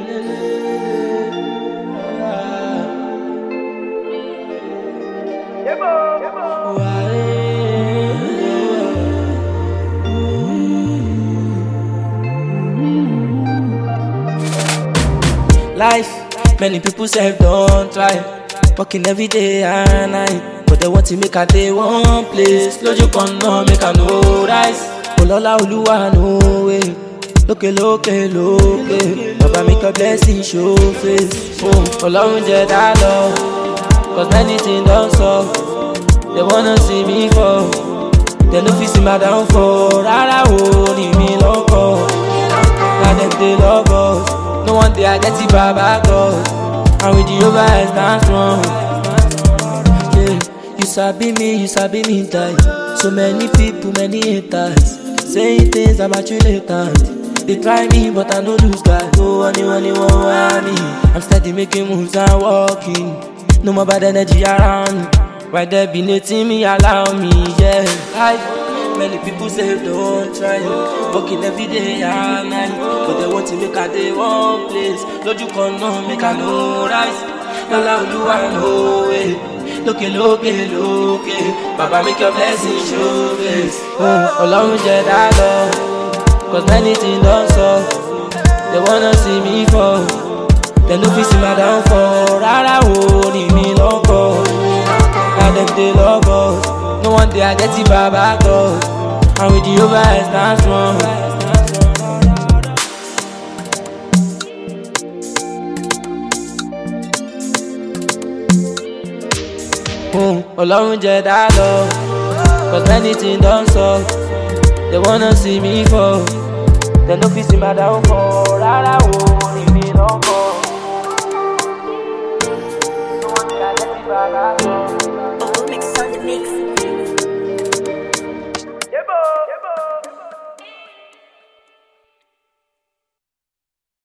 Life, many people say don't try. Working every day and night, but they want to make a day one place. Lójú kan náà make a no rise. Olọ́lá Olúwa no way. Lókè lókè lókè, Baba make a blessing show face. Ọlọ́run jẹ́ dá lọ, cause many things don sup. They wanna see me fall, they no fit see my downfall. Rárá o, ní mi lọ́kọ̀, na dem dey love us. No one day I get it, Baba God, and with Jehovah I stand strong. Yeah, you sabi me die. So many people, many haters, saying things about you later. They try me, but I no lose guy. No one want me. I'm steady making moves and walking. No more bad energy around me. Why they be letting me allow me? Yeah, many people say don't try. Working every day and night, but they want to make a day one place. Lójú kan náà make a no rise. Olọ́lá Olúwa no way. Lókè lókè lókè, Baba make your blessing show face. Ọlọ́run jẹ́ dá lọ, cause many things don sup. They wanna see me fall, they no fit see my downfall. Rárá o, ní mi lọ́kọ̀, na dem dey love us. No one day I get it, Baba God, and with Jehovah I stand strong. Ọlọ́run jẹ́ dá lọ, cause many things don sup. They wanna see me fall, they no fit see my downfall. Rárá o, ní mi lọ́kọ̀, no one day I get it, Baba God.